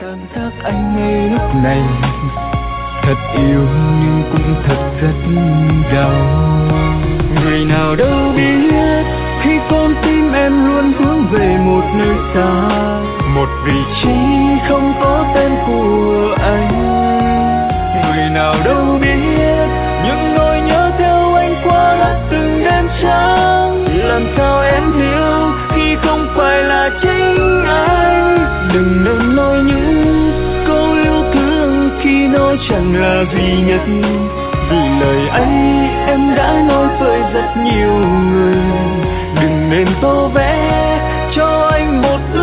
cảm giác anh ngay lúc này thật yêu nhưng cũng thật rất đau. Người nào đâu biết khi con tim em luôn hướng về một nơi xa, một vị trí không có tên của anh. Người nào đâu biết những nỗi nhớ theo anh qua hết từng đêm trắng. Làm sao em hiểu khi không phải là chính anh. Đừng nên nói những câu yêu thương khi nói chẳng là duy nhất, vì lời ấy em đã nói với rất nhiều người. Đừng nên tô vẽ cho anh một